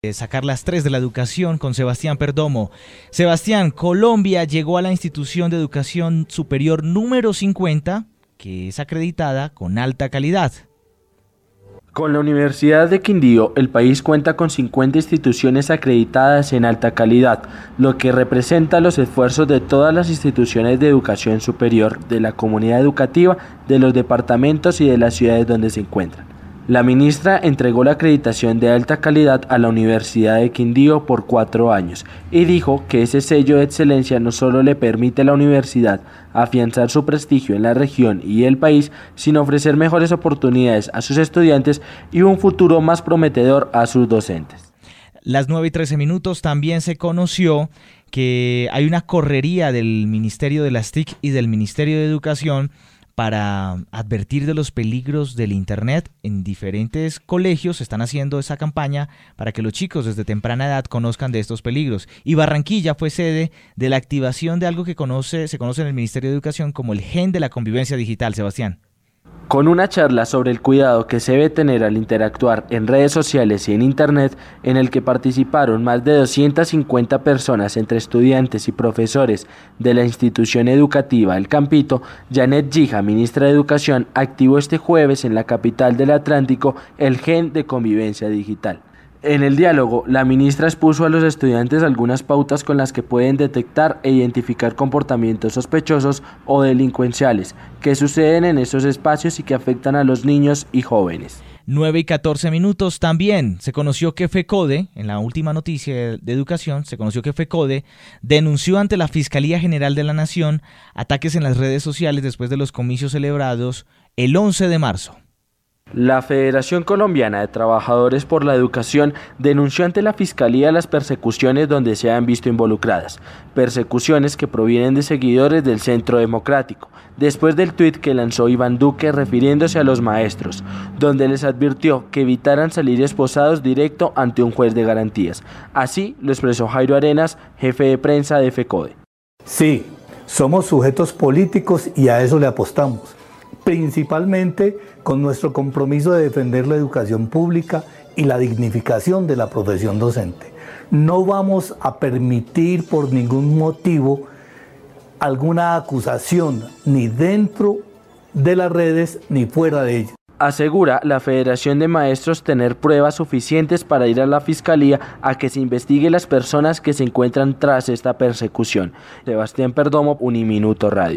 Sacar las 3 de la educación con Sebastián Perdomo. Sebastián, Colombia llegó a la institución de educación superior número 50, que es acreditada con alta calidad. Con la Universidad de Quindío, el país cuenta con 50 instituciones acreditadas en alta calidad, lo que representa los esfuerzos de todas las instituciones de educación superior, de la comunidad educativa, de los departamentos y de las ciudades donde se encuentran. La ministra entregó la acreditación de alta calidad a la Universidad de Quindío por 4 años y dijo que ese sello de excelencia no solo le permite a la universidad afianzar su prestigio en la región y el país, sino ofrecer mejores oportunidades a sus estudiantes y un futuro más prometedor a sus docentes. Las 9:13 también se conoció que hay una correría del Ministerio de las TIC y del Ministerio de Educación para advertir de los peligros del Internet. En diferentes colegios están haciendo esa campaña para que los chicos desde temprana edad conozcan de estos peligros. Y Barranquilla fue sede de la activación de algo que se conoce en el Ministerio de Educación como el Gen de la Convivencia Digital. Sebastián. Con una charla sobre el cuidado que se debe tener al interactuar en redes sociales y en Internet, en el que participaron más de 250 personas entre estudiantes y profesores de la institución educativa El Campito, Janet Gija, ministra de Educación, activó este jueves en la capital del Atlántico el Gen de Convivencia Digital. En el diálogo, la ministra expuso a los estudiantes algunas pautas con las que pueden detectar e identificar comportamientos sospechosos o delincuenciales que suceden en esos espacios y que afectan a los niños y jóvenes. 9:14 también se conoció que FECODE, en la última noticia de educación, se conoció que FECODE denunció ante la Fiscalía General de la Nación ataques en las redes sociales después de los comicios celebrados el 11 de marzo. La Federación Colombiana de Trabajadores por la Educación denunció ante la Fiscalía las persecuciones donde se han visto involucradas, persecuciones que provienen de seguidores del Centro Democrático, después del tuit que lanzó Iván Duque refiriéndose a los maestros, donde les advirtió que evitaran salir esposados directo ante un juez de garantías. Así lo expresó Jairo Arenas, jefe de prensa de FECODE. Sí, somos sujetos políticos y a eso le apostamos, principalmente con nuestro compromiso de defender la educación pública y la dignificación de la profesión docente. No vamos a permitir por ningún motivo alguna acusación ni dentro de las redes ni fuera de ellas. Asegura la Federación de Maestros tener pruebas suficientes para ir a la Fiscalía a que se investigue las personas que se encuentran tras esta persecución. Sebastián Perdomo, Uniminuto Radio.